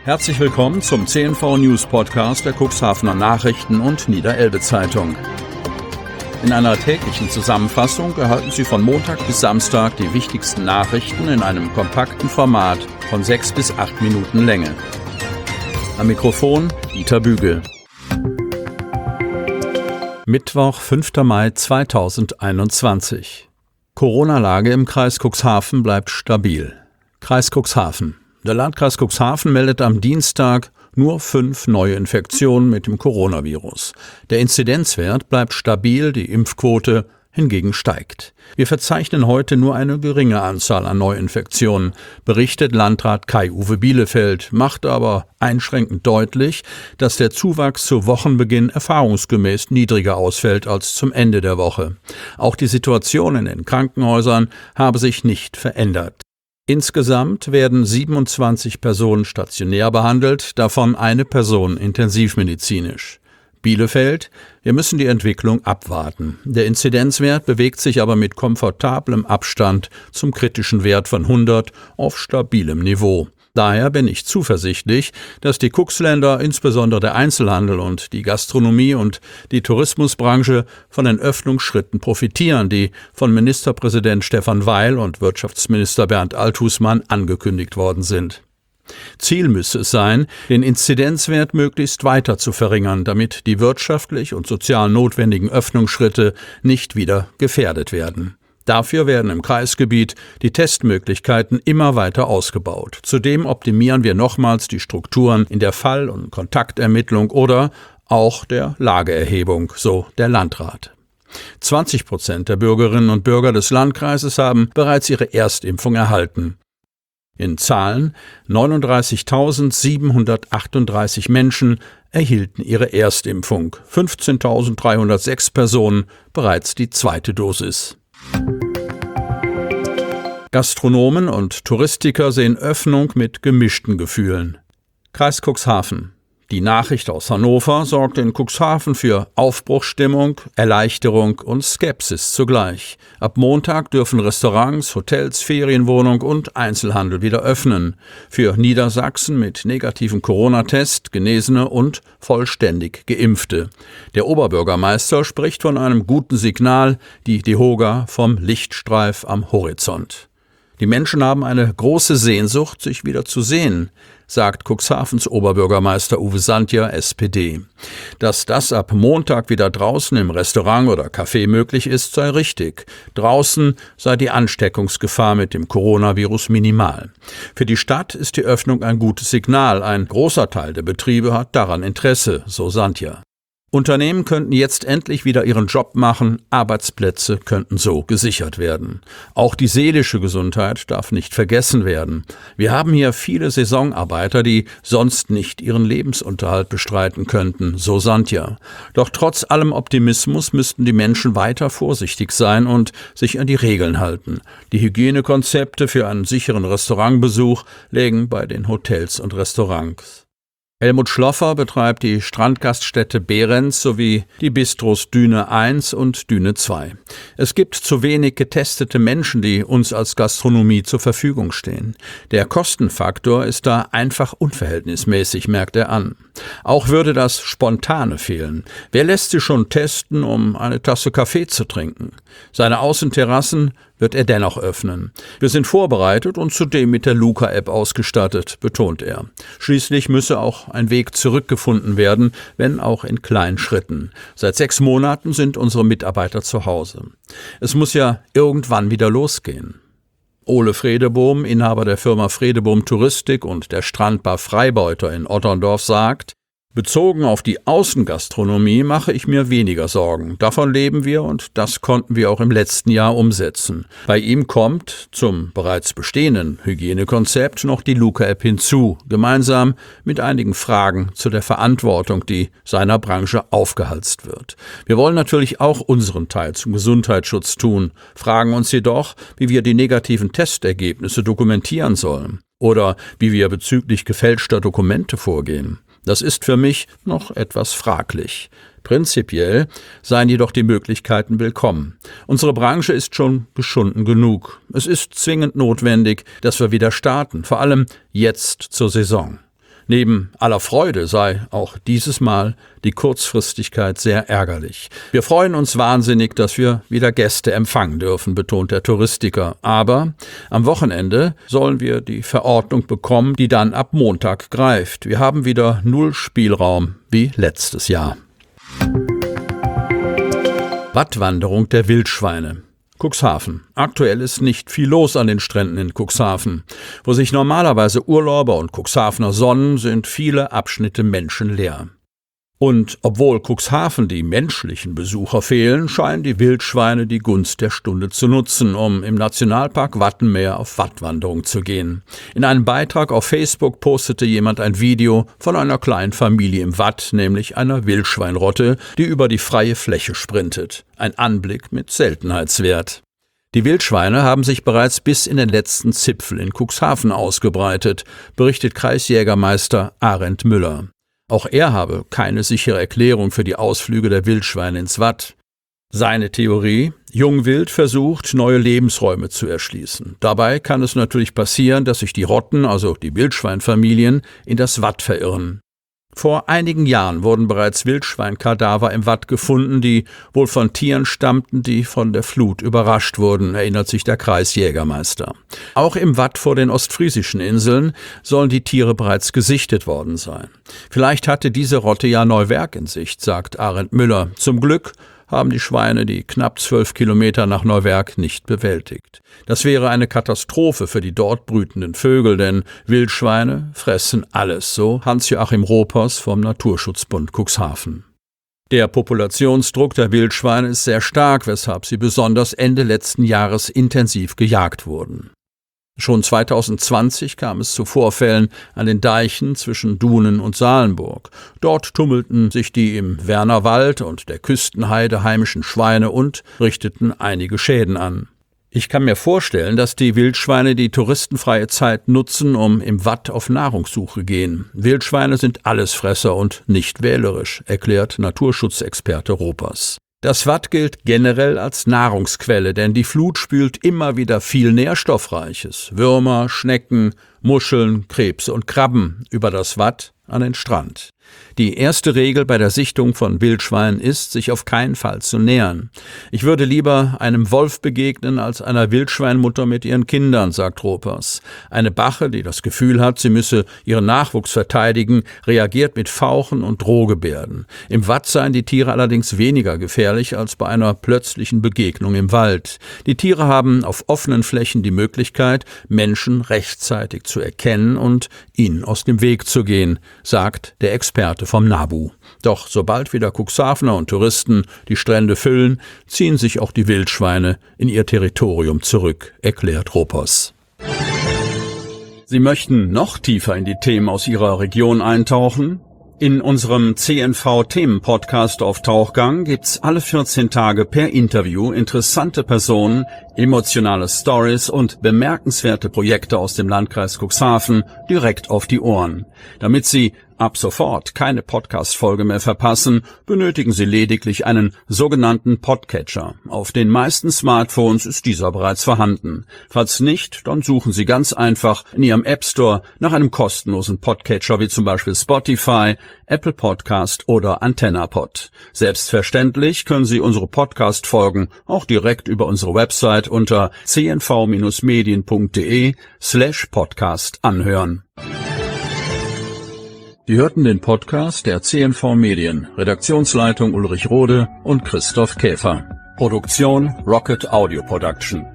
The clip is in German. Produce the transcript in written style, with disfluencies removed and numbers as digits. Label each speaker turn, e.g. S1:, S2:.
S1: Herzlich willkommen zum CNV News Podcast der Cuxhavener Nachrichten und Niederelbe Zeitung. In einer täglichen Zusammenfassung erhalten Sie von Montag bis Samstag die wichtigsten Nachrichten in einem kompakten Format von 6 bis 8 Minuten Länge. Am Mikrofon Dieter Bügel. Mittwoch, 5. Mai 2021. Corona-Lage im Kreis Cuxhaven bleibt stabil. Kreis Cuxhaven. Der Landkreis Cuxhaven meldet am Dienstag nur 5 neue Infektionen mit dem Coronavirus. Der Inzidenzwert bleibt stabil, die Impfquote hingegen steigt. Wir verzeichnen heute nur eine geringe Anzahl an Neuinfektionen, berichtet Landrat Kai-Uwe Bielefeld, macht aber einschränkend deutlich, dass der Zuwachs zu Wochenbeginn erfahrungsgemäß niedriger ausfällt als zum Ende der Woche. Auch die Situation in den Krankenhäusern habe sich nicht verändert. Insgesamt werden 27 Personen stationär behandelt, davon eine Person intensivmedizinisch. Bielefeld: Wir müssen die Entwicklung abwarten. Der Inzidenzwert bewegt sich aber mit komfortablem Abstand zum kritischen Wert von 100 auf stabilem Niveau. Daher bin ich zuversichtlich, dass die Cuxländer, insbesondere der Einzelhandel und die Gastronomie und die Tourismusbranche von den Öffnungsschritten profitieren, die von Ministerpräsident Stefan Weil und Wirtschaftsminister Bernd Althusmann angekündigt worden sind. Ziel müsse es sein, den Inzidenzwert möglichst weiter zu verringern, damit die wirtschaftlich und sozial notwendigen Öffnungsschritte nicht wieder gefährdet werden. Dafür werden im Kreisgebiet die Testmöglichkeiten immer weiter ausgebaut. Zudem optimieren wir nochmals die Strukturen in der Fall- und Kontaktermittlung oder auch der Lageerhebung, so der Landrat. 20% der Bürgerinnen und Bürger des Landkreises haben bereits ihre Erstimpfung erhalten. In Zahlen: 39.738 Menschen erhielten ihre Erstimpfung, 15.306 Personen bereits die zweite Dosis. Gastronomen und Touristiker sehen Öffnung mit gemischten Gefühlen. Kreis Cuxhaven. Die Nachricht aus Hannover sorgt in Cuxhaven für Aufbruchsstimmung, Erleichterung und Skepsis zugleich. Ab Montag dürfen Restaurants, Hotels, Ferienwohnungen und Einzelhandel wieder öffnen. Für Niedersachsen mit negativem Corona-Test Genesene und vollständig Geimpfte. Der Oberbürgermeister spricht von einem guten Signal, die DEHOGA vom Lichtstreif am Horizont. Die Menschen haben eine große Sehnsucht, sich wieder zu sehen, sagt Cuxhavens Oberbürgermeister Uwe Sandja, SPD. Dass das ab Montag wieder draußen im Restaurant oder Café möglich ist, sei richtig. Draußen sei die Ansteckungsgefahr mit dem Coronavirus minimal. Für die Stadt ist die Öffnung ein gutes Signal. Ein großer Teil der Betriebe hat daran Interesse, so Sandja. Unternehmen könnten jetzt endlich wieder ihren Job machen, Arbeitsplätze könnten so gesichert werden. Auch die seelische Gesundheit darf nicht vergessen werden. Wir haben hier viele Saisonarbeiter, die sonst nicht ihren Lebensunterhalt bestreiten könnten, so Sandja. Doch trotz allem Optimismus müssten die Menschen weiter vorsichtig sein und sich an die Regeln halten. Die Hygienekonzepte für einen sicheren Restaurantbesuch lägen bei den Hotels und Restaurants. Helmut Schloffer betreibt die Strandgaststätte Behrens sowie die Bistros Düne 1 und Düne 2. Es gibt zu wenig getestete Menschen, die uns als Gastronomie zur Verfügung stehen. Der Kostenfaktor ist da einfach unverhältnismäßig, merkt er an. Auch würde das Spontane fehlen. Wer lässt sich schon testen, um eine Tasse Kaffee zu trinken? Seine Außenterrassen wird er dennoch öffnen. Wir sind vorbereitet und zudem mit der Luca-App ausgestattet, betont er. Schließlich müsse auch ein Weg zurückgefunden werden, wenn auch in kleinen Schritten. Seit 6 Monaten sind unsere Mitarbeiter zu Hause. Es muss ja irgendwann wieder losgehen. Ole Fredebohm, Inhaber der Firma Fredebohm Touristik und der Strandbar Freibeuter in Otterndorf, sagt: Bezogen auf die Außengastronomie mache ich mir weniger Sorgen. Davon leben wir und das konnten wir auch im letzten Jahr umsetzen. Bei ihm kommt zum bereits bestehenden Hygienekonzept noch die Luca-App hinzu, gemeinsam mit einigen Fragen zu der Verantwortung, die seiner Branche aufgehalst wird. Wir wollen natürlich auch unseren Teil zum Gesundheitsschutz tun, fragen uns jedoch, wie wir die negativen Testergebnisse dokumentieren sollen oder wie wir bezüglich gefälschter Dokumente vorgehen. Das ist für mich noch etwas fraglich. Prinzipiell seien jedoch die Möglichkeiten willkommen. Unsere Branche ist schon geschunden genug. Es ist zwingend notwendig, dass wir wieder starten, vor allem jetzt zur Saison. Neben aller Freude sei auch dieses Mal die Kurzfristigkeit sehr ärgerlich. Wir freuen uns wahnsinnig, dass wir wieder Gäste empfangen dürfen, betont der Touristiker. Aber am Wochenende sollen wir die Verordnung bekommen, die dann ab Montag greift. Wir haben wieder 0 Spielraum wie letztes Jahr. Wattwanderung der Wildschweine. Cuxhaven. Aktuell ist nicht viel los an den Stränden in Cuxhaven. Wo sich normalerweise Urlauber und Cuxhavener sonnen, sind viele Abschnitte menschenleer. Und obwohl Cuxhaven die menschlichen Besucher fehlen, scheinen die Wildschweine die Gunst der Stunde zu nutzen, um im Nationalpark Wattenmeer auf Wattwanderung zu gehen. In einem Beitrag auf Facebook postete jemand ein Video von einer kleinen Familie im Watt, nämlich einer Wildschweinrotte, die über die freie Fläche sprintet. Ein Anblick mit Seltenheitswert. Die Wildschweine haben sich bereits bis in den letzten Zipfel in Cuxhaven ausgebreitet, berichtet Kreisjägermeister Arend Müller. Auch er habe keine sichere Erklärung für die Ausflüge der Wildschweine ins Watt. Seine Theorie: Jungwild versucht, neue Lebensräume zu erschließen. Dabei kann es natürlich passieren, dass sich die Rotten, also die Wildschweinfamilien, in das Watt verirren. Vor einigen Jahren wurden bereits Wildschweinkadaver im Watt gefunden, die wohl von Tieren stammten, die von der Flut überrascht wurden, erinnert sich der Kreisjägermeister. Auch im Watt vor den ostfriesischen Inseln sollen die Tiere bereits gesichtet worden sein. Vielleicht hatte diese Rotte ja Neuwerk in Sicht, sagt Arend Müller. Zum Glück haben die Schweine die knapp 12 Kilometer nach Neuwerk nicht bewältigt. Das wäre eine Katastrophe für die dort brütenden Vögel, denn Wildschweine fressen alles, so Hans-Joachim Ropers vom Naturschutzbund Cuxhaven. Der Populationsdruck der Wildschweine ist sehr stark, weshalb sie besonders Ende letzten Jahres intensiv gejagt wurden. Schon 2020 kam es zu Vorfällen an den Deichen zwischen Dunen und Salenburg. Dort tummelten sich die im Wernerwald und der Küstenheide heimischen Schweine und richteten einige Schäden an. Ich kann mir vorstellen, dass die Wildschweine die touristenfreie Zeit nutzen, um im Watt auf Nahrungssuche gehen. Wildschweine sind Allesfresser und nicht wählerisch, erklärt Naturschutzexperte Ropers. Das Watt gilt generell als Nahrungsquelle, denn die Flut spült immer wieder viel Nährstoffreiches, Würmer, Schnecken, Muscheln, Krebse und Krabben über das Watt an den Strand. Die erste Regel bei der Sichtung von Wildschweinen ist, sich auf keinen Fall zu nähern. Ich würde lieber einem Wolf begegnen als einer Wildschweinmutter mit ihren Kindern, sagt Ropers. Eine Bache, die das Gefühl hat, sie müsse ihren Nachwuchs verteidigen, reagiert mit Fauchen und Drohgebärden. Im Watt seien die Tiere allerdings weniger gefährlich als bei einer plötzlichen Begegnung im Wald. Die Tiere haben auf offenen Flächen die Möglichkeit, Menschen rechtzeitig zu erkennen und ihnen aus dem Weg zu gehen, sagt der Experte vom NABU. Doch sobald wieder Cuxhavener und Touristen die Strände füllen, ziehen sich auch die Wildschweine in ihr Territorium zurück, erklärt Ropers. Sie möchten noch tiefer in die Themen aus Ihrer Region eintauchen? In unserem CNV-Themen-Podcast auf Tauchgang gibt's alle 14 Tage per Interview interessante Personen, emotionale Stories und bemerkenswerte Projekte aus dem Landkreis Cuxhaven direkt auf die Ohren. Damit Sie ab sofort keine Podcast-Folge mehr verpassen, benötigen Sie lediglich einen sogenannten Podcatcher. Auf den meisten Smartphones ist dieser bereits vorhanden. Falls nicht, dann suchen Sie ganz einfach in Ihrem App Store nach einem kostenlosen Podcatcher wie zum Beispiel Spotify, Apple Podcast oder AntennaPod. Selbstverständlich können Sie unsere Podcast-Folgen auch direkt über unsere Website unter cnv-medien.de/podcast anhören. Sie hörten den Podcast der CNV Medien, Redaktionsleitung Ulrich Rode und Christoph Käfer. Produktion Rocket Audio Production.